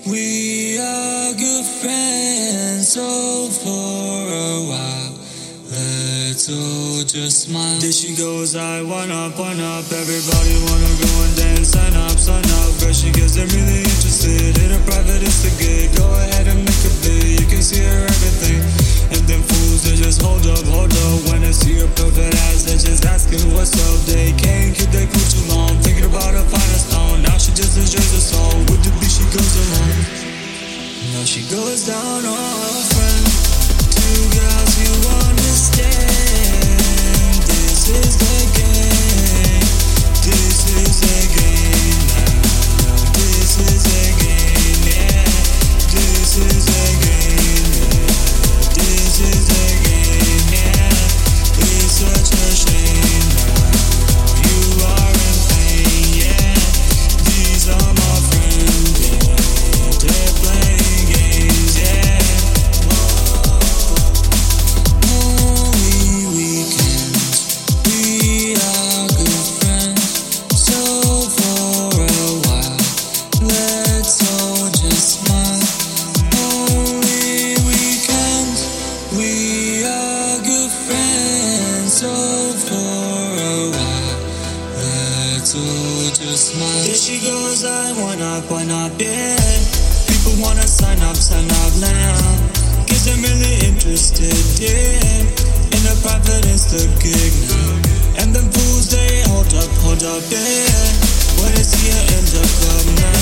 We are good friends, so for a while, let's all just smile. There she goes, I one up, everybody wanna go and dance, sign up, girl, she gets them really interested, in a private it's the gig, go ahead and make a bid, you can see her everything, and them fools, they just hold up, when they see her perfect ass, they just asking what's up, they can't keep their cool too long, thinking about her finest stone, now she just enjoys the song, with the beat she goes along, now she goes down on her friend, two girls you understand, this is the game, this is the game now, this is the game, yeah, this is the game, yeah, this is the game, yeah, it's such a shame now, you are in pain, yeah, these are my friends, yeah, they're playing games, yeah, only weekends, we are good friends, so for a while, let's all just smile, only weekends, we are good friends, so for a while, let's all just smile. There she goes, I wanna, yeah, people wanna sign up now, guess I'm really interested, yeah, in a private Insta gig now, and them fools they hold up, yeah, when they see her in the club now.